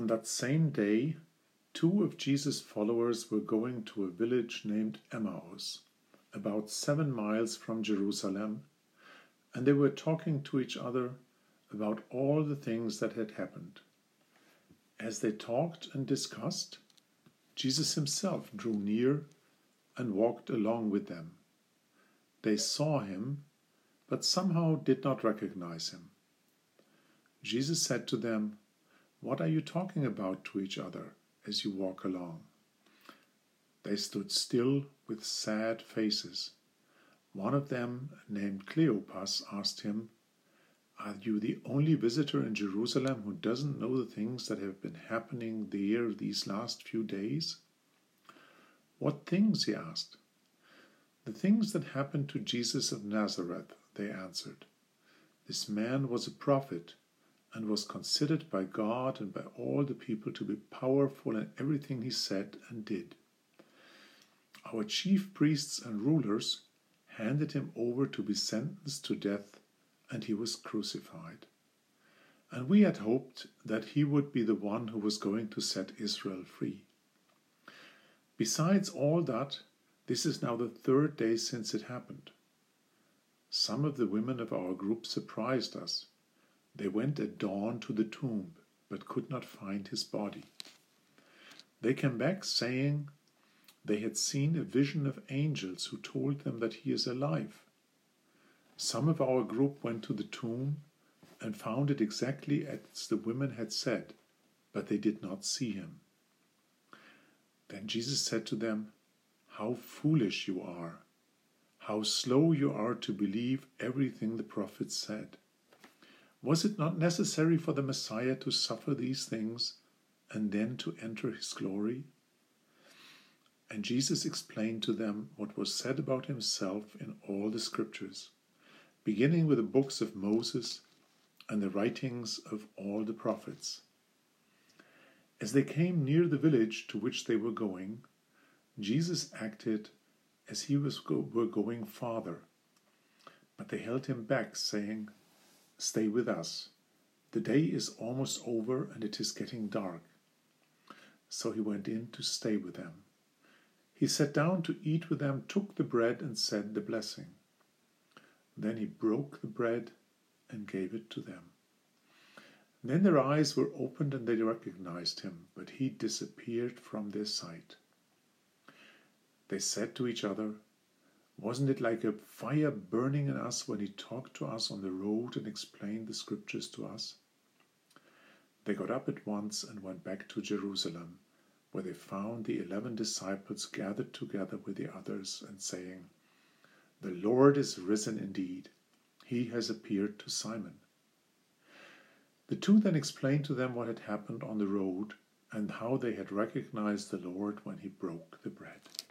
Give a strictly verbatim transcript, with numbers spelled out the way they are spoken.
On that same day, two of Jesus' followers were going to a village named Emmaus, about seven miles from Jerusalem, and they were talking to each other about all the things that had happened. As they talked and discussed, Jesus himself drew near and walked along with them. They saw him, but somehow did not recognize him. Jesus said to them, "What are you talking about to each other as you walk along?" They stood still with sad faces. One of them, named Cleopas, asked him, "Are you the only visitor in Jerusalem who doesn't know the things that have been happening there these last few days?" "What things?" he asked. "The things that happened to Jesus of Nazareth," they answered. "This man was a prophet and was considered by God and by all the people to be powerful in everything he said and did. Our chief priests and rulers handed him over to be sentenced to death, and he was crucified. And we had hoped that he would be the one who was going to set Israel free. Besides all that, this is now the third day since it happened. Some of the women of our group surprised us. They went at dawn to the tomb, but could not find his body. They came back saying they had seen a vision of angels who told them that he is alive. Some of our group went to the tomb and found it exactly as the women had said, but they did not see him." Then Jesus said to them, "How foolish you are! How slow you are to believe everything the prophets said! Was it not necessary for the Messiah to suffer these things and then to enter his glory?" And Jesus explained to them what was said about himself in all the scriptures, beginning with the books of Moses and the writings of all the prophets. As they came near the village to which they were going, Jesus acted as he was go- were going farther, but they held him back, saying, "Stay with us. The day is almost over and it is getting dark." So he went in to stay with them. He sat down to eat with them, took the bread and said the blessing. Then he broke the bread and gave it to them. Then their eyes were opened and they recognized him, but he disappeared from their sight. They said to each other, "Wasn't it like a fire burning in us when he talked to us on the road and explained the scriptures to us?" They got up at once and went back to Jerusalem, where they found the eleven disciples gathered together with the others and saying, "The Lord is risen indeed. He has appeared to Simon." The two then explained to them what had happened on the road and how they had recognized the Lord when he broke the bread.